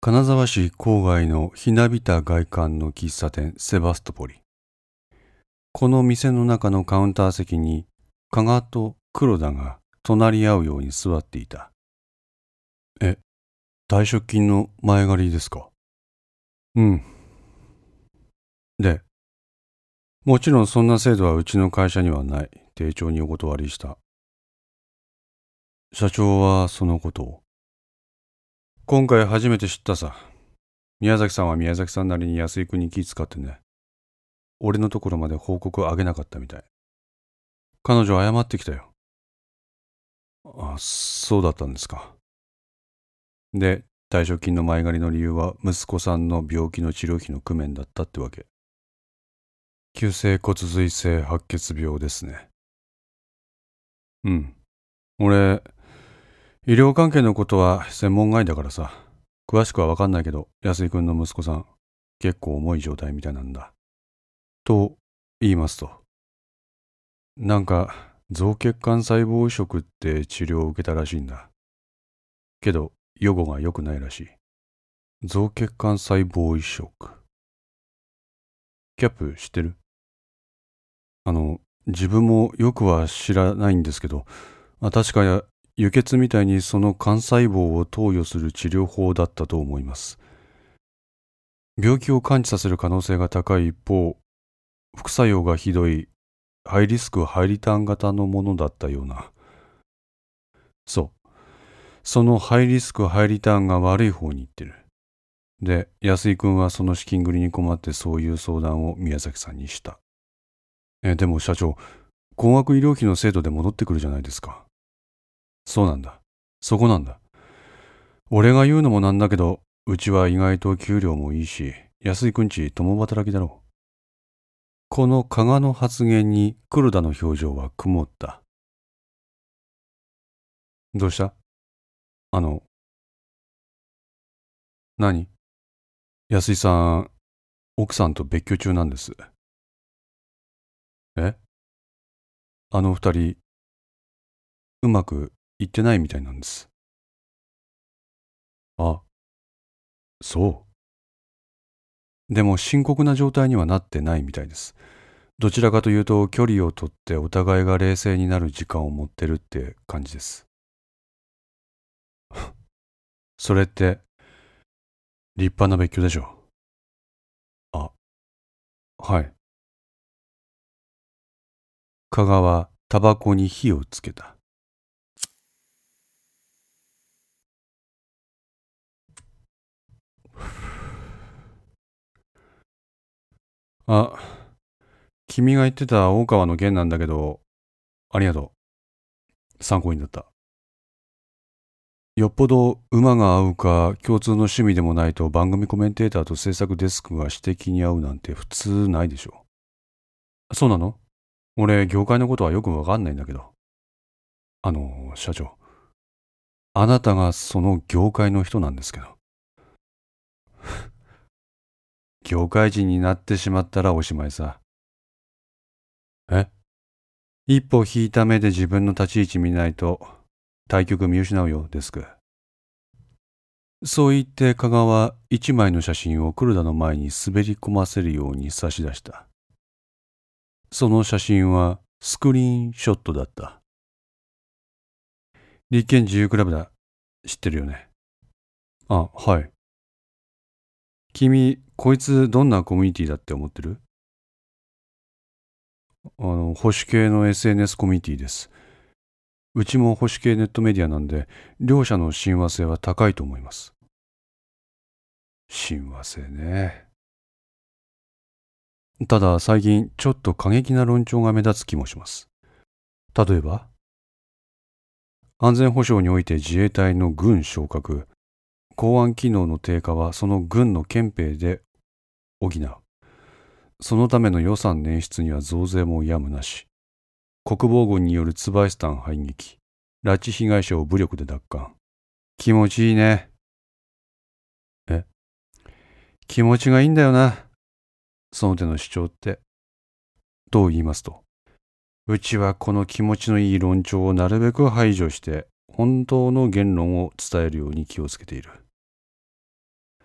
金沢市郊外のひなびた外観の喫茶店セバストポリ。この店の中のカウンター席に加賀と黒田が隣り合うように座っていた。退職金の前借りですか？うん。で、もちろんそんな制度はうちの会社にはない。丁重にお断りした。社長はそのことを。今回初めて知ったさ。宮崎さんは宮崎さんなりに安井君に気遣ってね。俺のところまで報告あげなかったみたい。彼女謝ってきたよ。あ、そうだったんですか。で、退職金の前借りの理由は息子さんの病気の治療費の工面だったってわけ。急性骨髄性白血病ですね。うん。俺、医療関係のことは専門外だからさ。詳しくは分かんないけど、安井君の息子さん、結構重い状態みたいなんだ。と言いますと。なんか、造血管細胞移植って治療を受けたらしいんだ。けど、予後が良くないらしい。造血管細胞移植。キャップ知ってる？自分もよくは知らないんですけど、確か輸血みたいにその幹細胞を投与する治療法だったと思います。病気を完治させる可能性が高い一方、副作用がひどいハイリスクハイリターン型のものだったような。そう。そのハイリスクハイリターンが悪い方に行ってる。で、安井君はその資金繰りに困ってそういう相談を宮崎さんにした。でも社長、高額医療費の制度で戻ってくるじゃないですか。そうなんだ。そこなんだ。俺が言うのもなんだけど、うちは意外と給料もいいし、安井くんち共働きだろう。この加賀の発言に黒田の表情は曇った。どうした？何？安井さん、奥さんと別居中なんです。あの二人、うまくいってないみたいなんです。あ、そう。でも深刻な状態にはなってないみたいです。どちらかというと距離をとってお互いが冷静になる時間を持ってるって感じです。それって立派な別居でしょ。あ、はい。加賀はタバコに火をつけた。あ、君が言ってた大川の件なんだけど、ありがとう。参考になった。よっぽど馬が合うか共通の趣味でもないと番組コメンテーターと制作デスクが指摘に合うなんて普通ないでしょ。そうなの？俺業界のことはよくわかんないんだけど。社長。あなたがその業界の人なんですけど。業界人になってしまったらおしまいさ。え？一歩引いた目で自分の立ち位置見ないと対局見失うよ、デスク。そう言って加賀は一枚の写真を黒田の前に滑り込ませるように差し出した。その写真はスクリーンショットだった。立憲自由クラブだ。知ってるよね。あ、はい。君、こいつどんなコミュニティだって思ってる？保守系の SNS コミュニティです。うちも保守系ネットメディアなんで、両者の親和性は高いと思います。親和性ね。ただ最近ちょっと過激な論調が目立つ気もします。例えば、安全保障において自衛隊の軍昇格、公安機能の低下はその軍の憲兵で補う。そのための予算捻出には増税もやむなし。国防軍によるツバイスタン排撃、拉致被害者を武力で奪還。気持ちいいね。え？気持ちがいいんだよな。その手の主張って。と言いますと、うちはこの気持ちのいい論調をなるべく排除して、本当の言論を伝えるように気をつけている。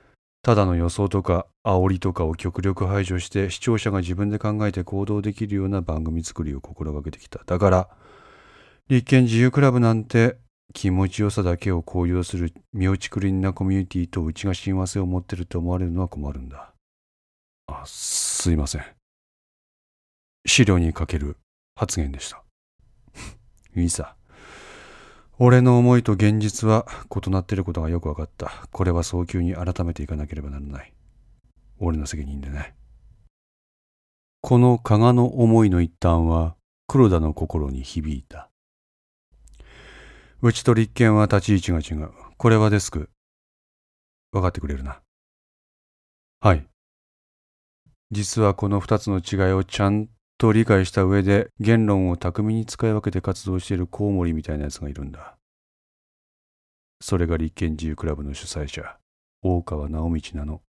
ただの予想とか煽りとかを極力排除して視聴者が自分で考えて行動できるような番組作りを心がけてきた。だから立憲自由クラブなんて気持ちよさだけを高揚する身内クリーンなコミュニティとうちが親和性を持ってると思われるのは困るんだ。すいません。資料にかける発言でした。いいさ。俺の思いと現実は異なっていることがよく分かった。これは早急に改めていかなければならない。俺の責任でね。この加賀の思いの一端は黒田の心に響いた。うちと立憲は立ち位置が違う。これはデスク。分かってくれるな。はい。実はこの二つの違いをちゃんと理解した上で言論を巧みに使い分けて活動しているコウモリみたいなやつがいるんだ。それが立憲自由クラブの主催者、大川直道なの。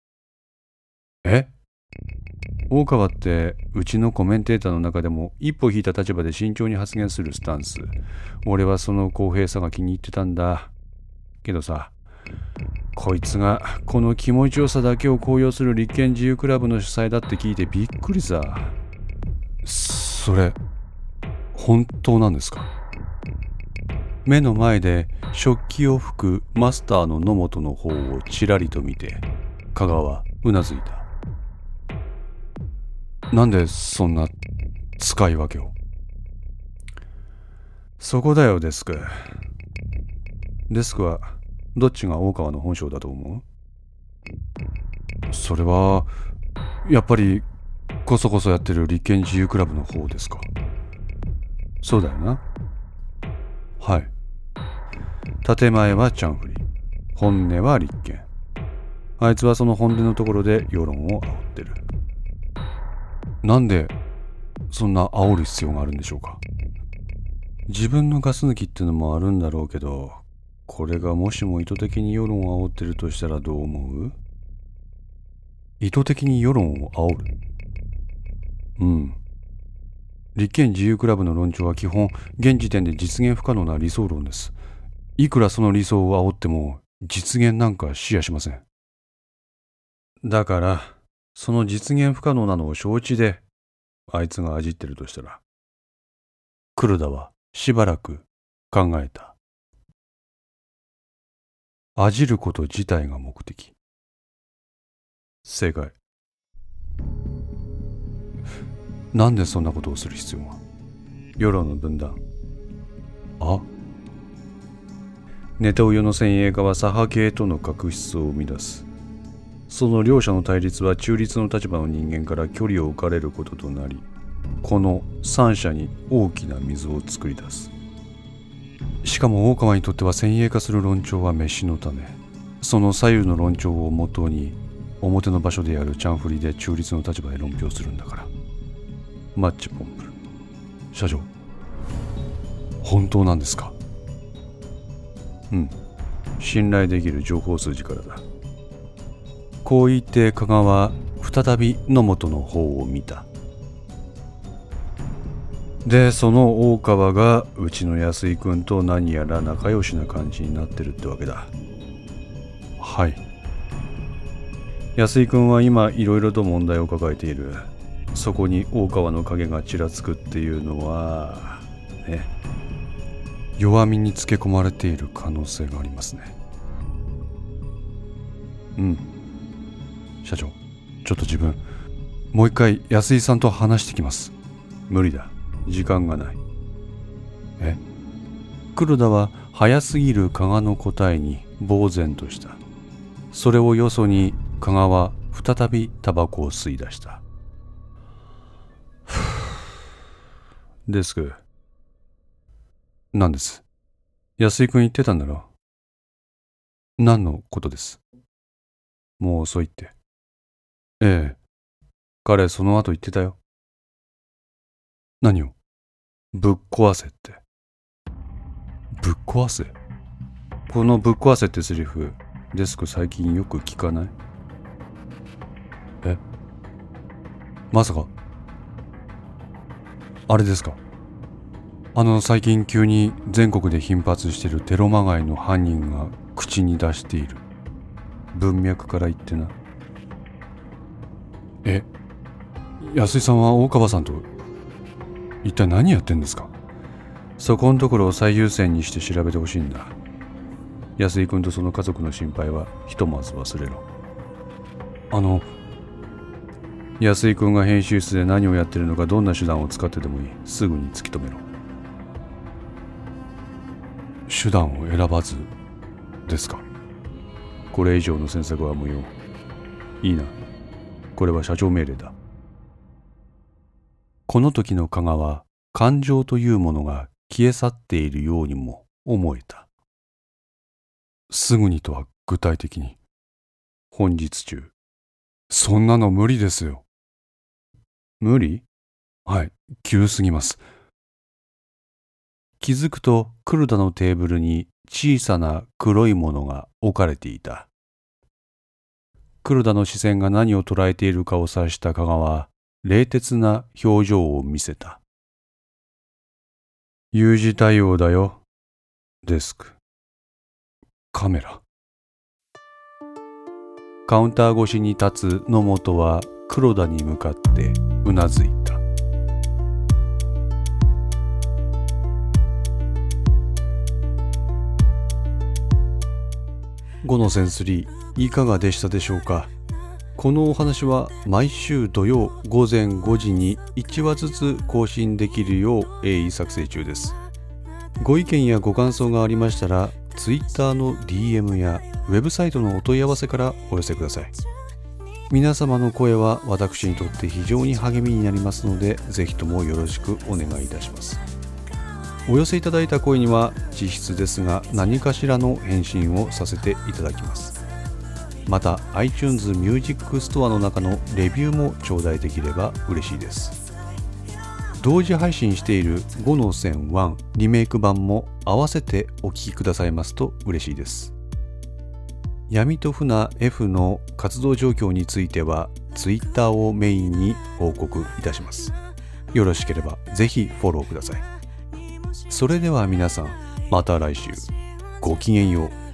大川ってうちのコメンテーターの中でも一歩引いた立場で慎重に発言するスタンス。俺はその公平さが気に入ってたんだ。けどさ、こいつがこの気持ちよさだけを高揚する立憲自由クラブの主催だって聞いてびっくりさ。それ本当なんですか？目の前で食器を拭くマスターの野本の方をちらりと見て加賀はうなずいた。なんでそんな使い分けを？そこだよデスク。デスクはどっちが大川の本性だと思う？それはやっぱりこそこそやってる立憲自由クラブの方ですか？そうだよな。はい。建前はチャンフリ、本音は立憲。あいつはその本音のところで世論を煽ってる。なんでそんな煽る必要があるんでしょうか？自分のガス抜きってのもあるんだろうけど、これがもしも意図的に世論を煽ってるとしたらどう思う？意図的に世論を煽る？立憲自由クラブの論調は基本現時点で実現不可能な理想論です。いくらその理想を煽っても実現なんか視野しません。だからその実現不可能なのを承知であいつがあじってるとしたら、黒田はしばらく考えた。あじること自体が目的。正解。なんでそんなことをする必要が？世論の分断。ネタウヨの先鋭化は左派系との確執を生み出す。その両者の対立は中立の立場の人間から距離を置かれることとなり、この三者に大きな溝を作り出す。しかも大川にとっては先鋭化する論調は飯の種。その左右の論調をもとに表の場所であるチャンフリで中立の立場で論評するんだから。マッチポンプ社長、本当なんですか？信頼できる情報数字からだ。こう言って加賀は再び野本の方を見た。でその大川がうちの安井君と何やら仲良しな感じになってるってわけだ。はい。安井君は今いろいろと問題を抱えている。そこに大川の影がちらつくっていうのはね、弱みにつけ込まれている可能性がありますね。社長、ちょっと自分もう一回安井さんと話してきます。無理だ、時間がない。黒田は早すぎる加賀の答えに呆然とした。それをよそに加賀は再びタバコを吸い出した。デスク。何です？安井君言ってたんだろ？何のことです？もう遅いって。ええ。彼その後言ってたよ。何を？ぶっ壊せって。ぶっ壊せ？このぶっ壊せってセリフ、デスク最近よく聞かない？まさかあれですか？最近急に全国で頻発しているテロまがいの犯人が口に出している文脈から言ってな。 え、安井さんは大川さんと一体何やってんですか？そこのところを最優先にして調べてほしいんだ。安井君とその家族の心配はひとまず忘れろ。安井君が編集室で何をやってるのか、どんな手段を使ってでもいい。すぐに突き止めろ。手段を選ばずですか？これ以上の詮索は無用。いいな。これは社長命令だ。この時の加賀は感情というものが消え去っているようにも思えた。すぐにとは具体的に。本日中。そんなの無理ですよ。無理？はい、急すぎます。気づくと黒田のテーブルに小さな黒いものが置かれていた。黒田の視線が何を捉えているかを察した加賀は冷徹な表情を見せた。有事対応だよ。デスク。カメラ。カウンター越しに立つ野本は黒田に向かってうなずいた。5のセンスリーいかがでしたでしょうか。このお話は毎週土曜午前5時に1話ずつ更新できるよう鋭意作成中です。ご意見やご感想がありましたら Twitter の DM やウェブサイトのお問い合わせからお寄せください。皆様の声は私にとって非常に励みになりますので、ぜひともよろしくお願いいたします。お寄せいただいた声には実質ですが何かしらの返信をさせていただきます。また iTunes Music Store の中のレビューも頂戴できれば嬉しいです。同時配信している5の線1リメイク版も合わせてお聴きくださいますと嬉しいです。闇と船 F の活動状況については Twitter をメインに報告いたします。よろしければぜひフォローください。それでは皆さん、また来週。ごきげんよう。